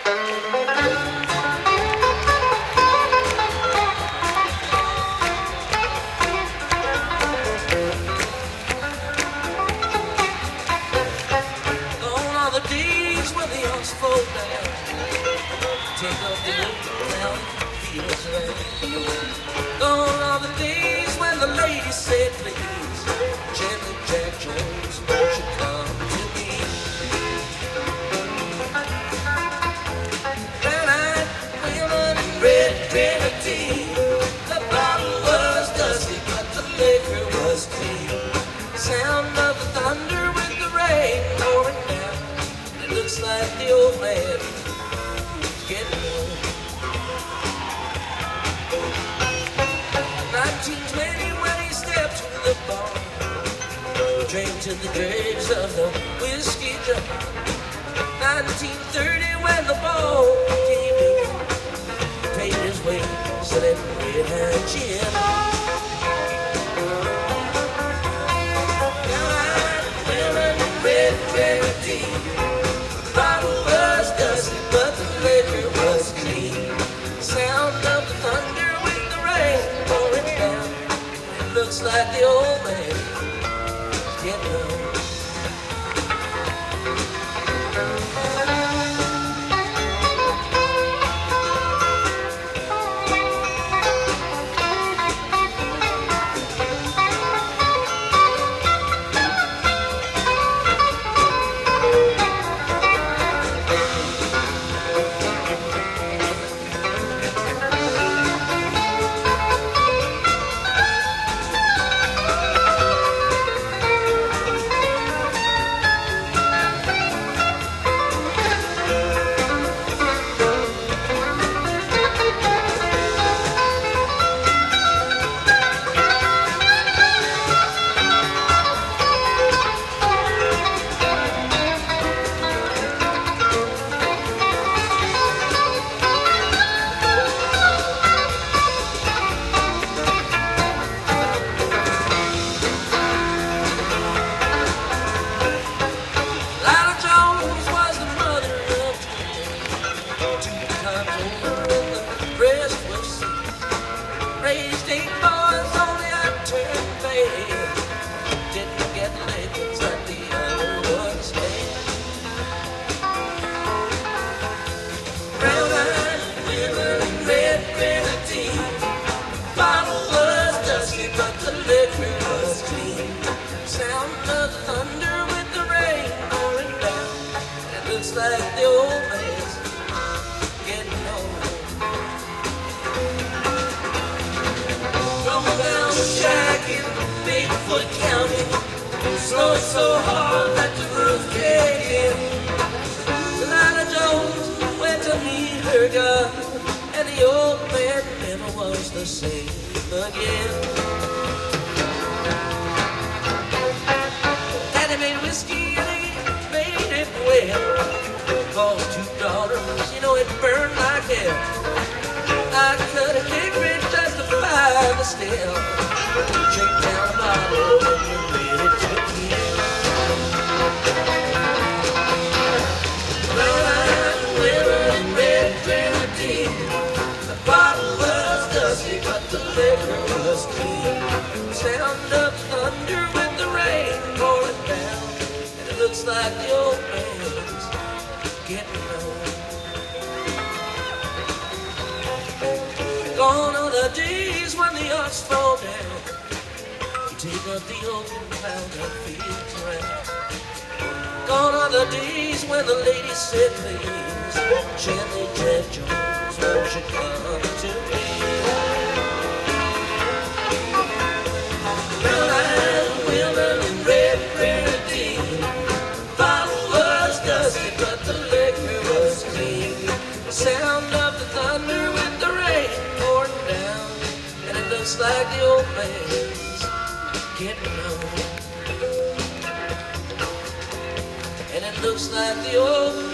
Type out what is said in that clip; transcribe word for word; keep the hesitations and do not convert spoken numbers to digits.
Take up the look now, feels right. Gone are the days when the lady said, please, gently Jack Jones, won't you come to me? Brown-eyed women in red grenadine. The bottle was dusty, but the liquor was clean. Sound of the thunder with the rain pouring down. It looks like the old man getting old. nineteen twenty when he stepped to the bar, drank to the dregs of the whiskey jar. nineteen thirty when the ball came in, paid his way, selling red hand gin. Brown-eyed women in red grenadine. The bottle was dusty, but the liquor was clean. Sound of the thunder with the rain pouring down. It looks like the old man is getting old. Raised eight boys, only I turned bad. Didn't get lickings like the other ones had. Brown-eyed women in red grenadine. Bottle was dusty, but the liquor was clean. Sound of the thunder with the rain pouring down. It looks like the old man's getting old. Down the shack in Bigfoot County, snowing so hard that the roof caved in. Lana Jones went to meet her God, and the old man never was the same again. Daddy made whiskey and he made it well. Cost two dollars, you know it burned like hell. I cut a hickory just to find the still. Shake down the bottle and you're ready to kill. Brown-eyed women in red grenadine. The bottle was dusty, but the liquor was clean. Sound of thunder with the rain pouring down, and it looks like the old man's getting old. Gone are the days when the odds fall down. You take up the open pound that feels right. Gone are the days when the lady said, please, gently Jack Jones, won't you come to me? Brown-eyed women in red grenadine. Bottle was dusty, but the liquor was clean. Sound of the thunder with the rain pouring down, and it looks like the old man's getting old. And it looks like the old